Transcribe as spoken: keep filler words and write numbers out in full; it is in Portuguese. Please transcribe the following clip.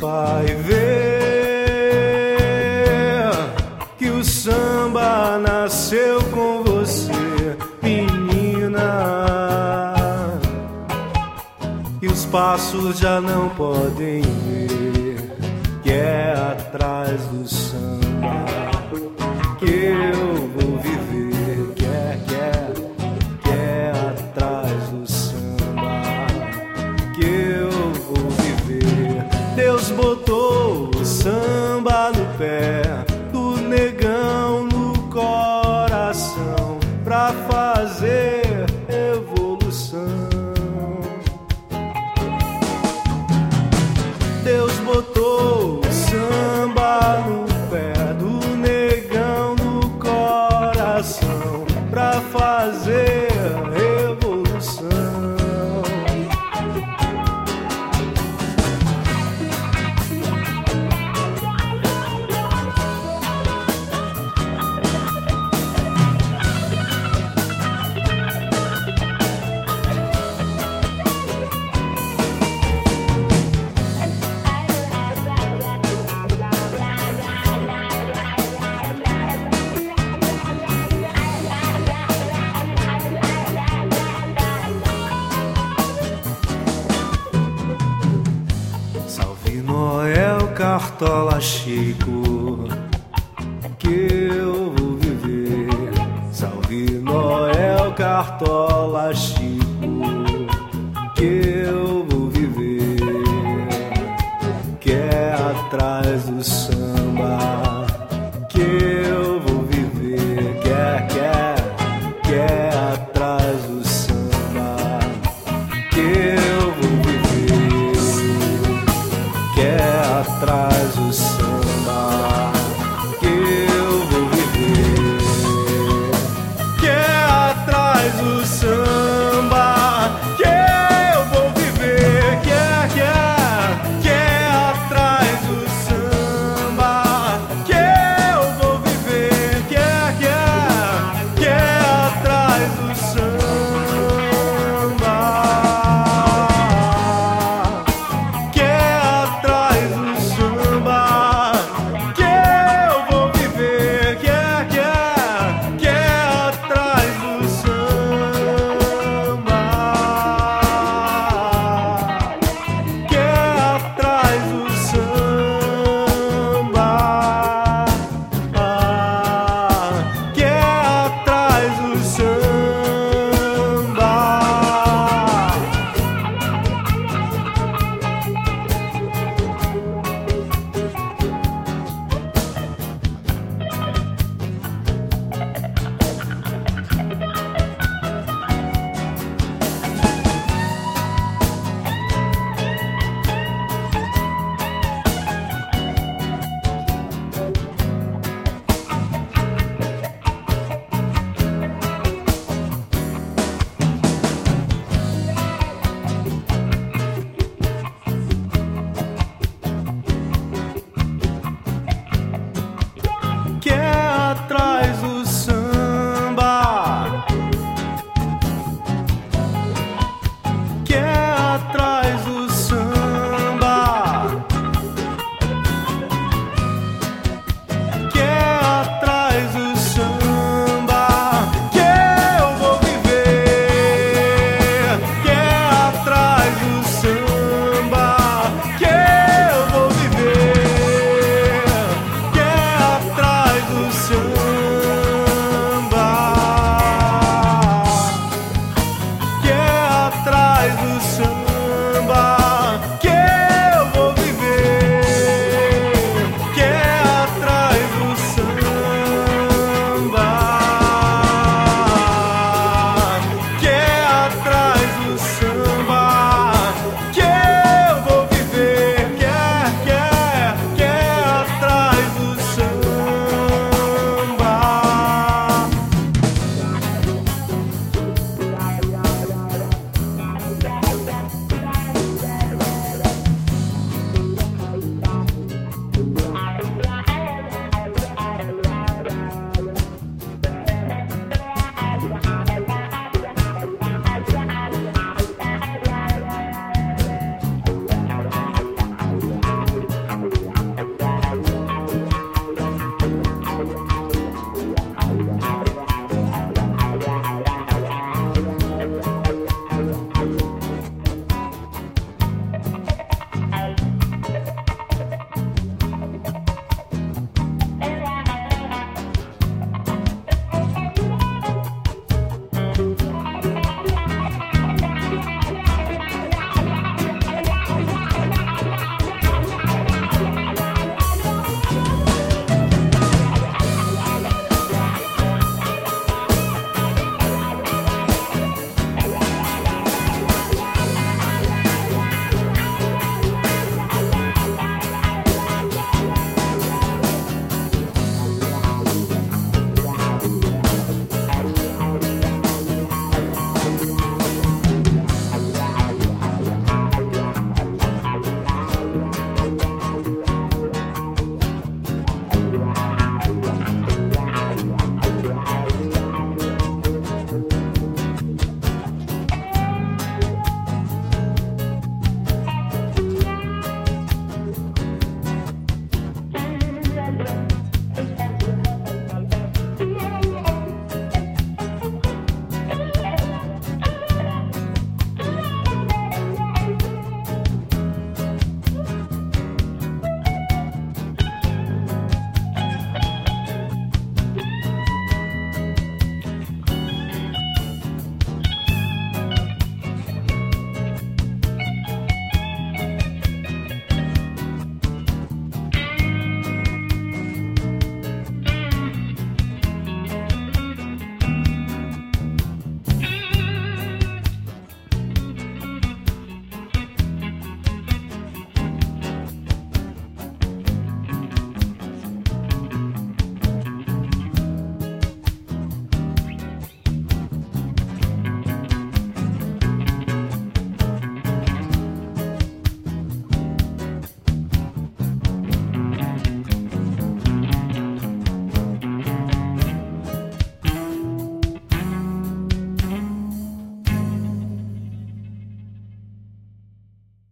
vai ver que o samba nasceu com você, menina, e os passos já não podem ver que é atrás do samba que eu vou viver, que é, que é, que é atrás do samba que eu vou viver. Deus botou o samba no pé do negão, no coração, pra fazer evolução. Deus botou o samba no pé do negão, no coração, pra fazer revolução. Cartola Chico, que eu vou viver. Salve Noel, Cartola Chico, que eu vou viver. Que é atrás do samba que eu vou viver. Que é, que é, que é atrás do samba que eu vou viver. Que é atrás do